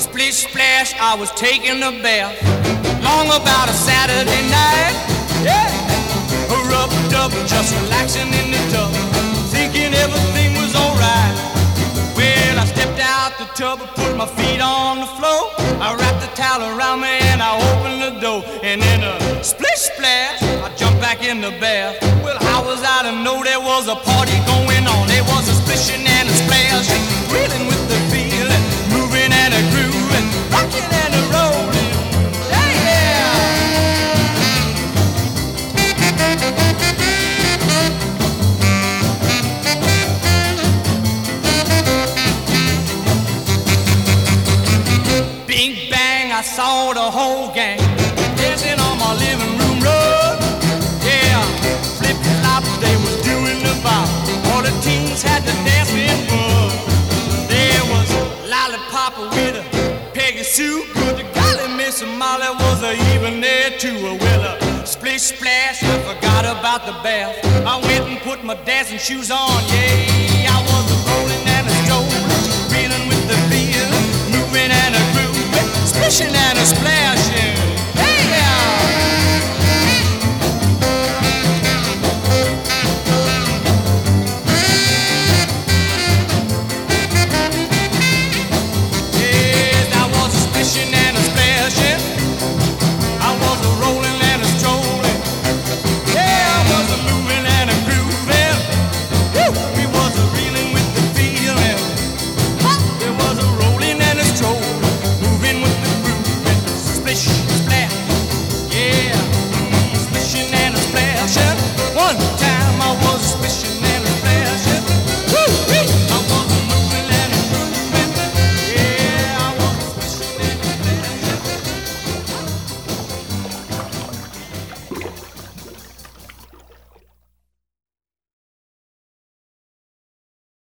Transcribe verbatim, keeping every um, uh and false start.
Splish splash, I was taking a bath. Long about a Saturday night. Yeah, rubbed up, just relaxing in the tub, thinking everything was alright. Well, I stepped out the tub and put my feet on the floor. I wrapped the towel around me and I opened the door. And in a splish splash, I jumped back in the bath. Well, how was I to know there was a party going on? There was a splishing and a splash, reeling with the feeling, moving and a grooving, rocking and a rolling. Yeah, yeah. Bing bang, I saw the whole gang dancing on my living room rug. Yeah, flip flop, they was doing the bop. All the teens had to dance in bug. There was Lollipop with a Peggy Sue. Good golly, Miss Molly was a even there too. Well, a splish splash, I forgot about the bath. I went and put my dancing shoes on, yeah.